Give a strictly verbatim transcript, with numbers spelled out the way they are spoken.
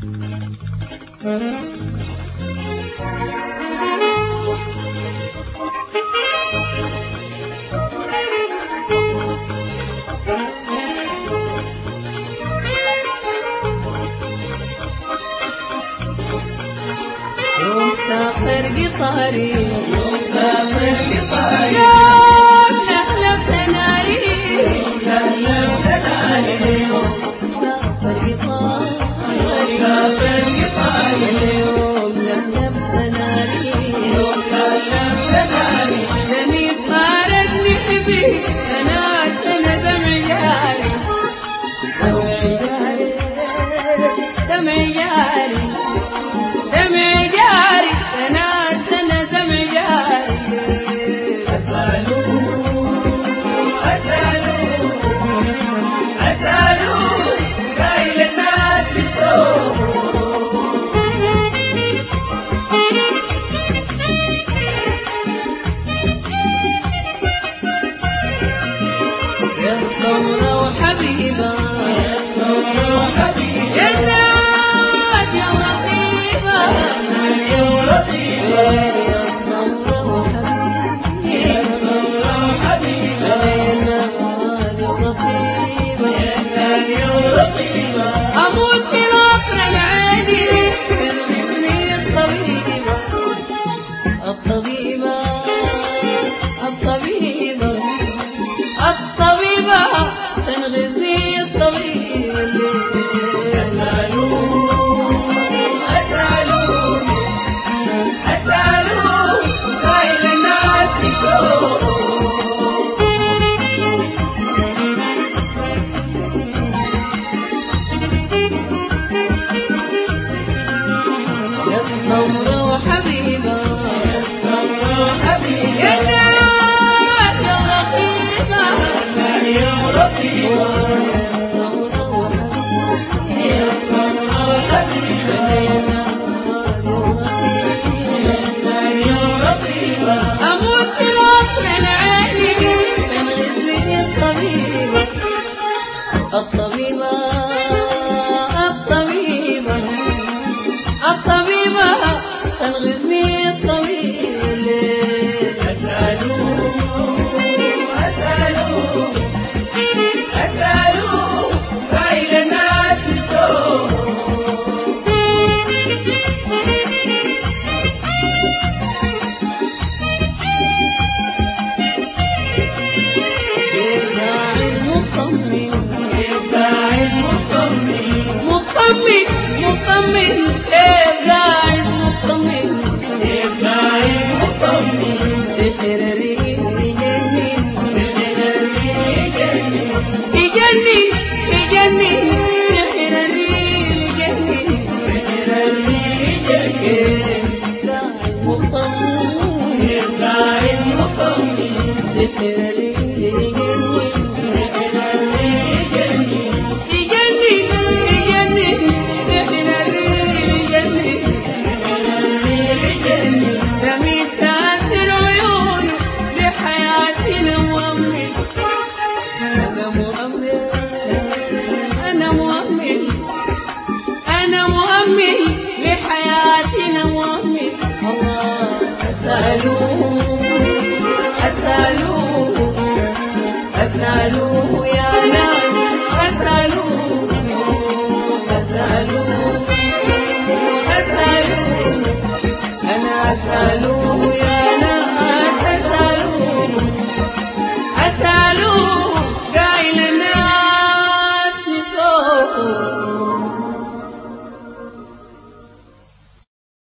سافر قطاري يوم سافر قطاري يوم نحلف تناري يوم نحلف تناري سافر قطاري سافر قطاري اليوم نحلف تناري يوم نحلف تناري لم يفارقني حبي أنا أنا دمعي جاري دمعي جاري دمعي جاري دمعي جاري أنا أنا دمعي جاري أسألوا أسألوا أسألوا كاين الناس بالثوب يا سمرة وحبيبة يا سمرة وحبيبة يا ناد يا رقيبة يا لطيفة يا سمرة وحبيبة يا سمرة وحبيبة يا ناد يا رقيبة يا لطيفة أموت في العصر العادي تنغزني الطبيبة الطبيبة الطبيبة الطبيبة تنغزني الطبيبة أسألوا أسألوا أسألوا كاين الناس بالثوب يا سمرة وحبيبة يا سمرة وحبيبة يا ناد يا رقيبة يا لطيفة يا سمرة وحبيبة يا سمرة وحبيبة يا ناد يا رقيبة يا لطيفة أموت في العصر العادي تنغزني الطبيبة الطبيبة الطبيبة الطبيبة تنغزني الطبيبة أسألوا أسألوا أسألوا كاين الناس بالثوب يرجع المطمن يدعي المطمئن مطمن مطمن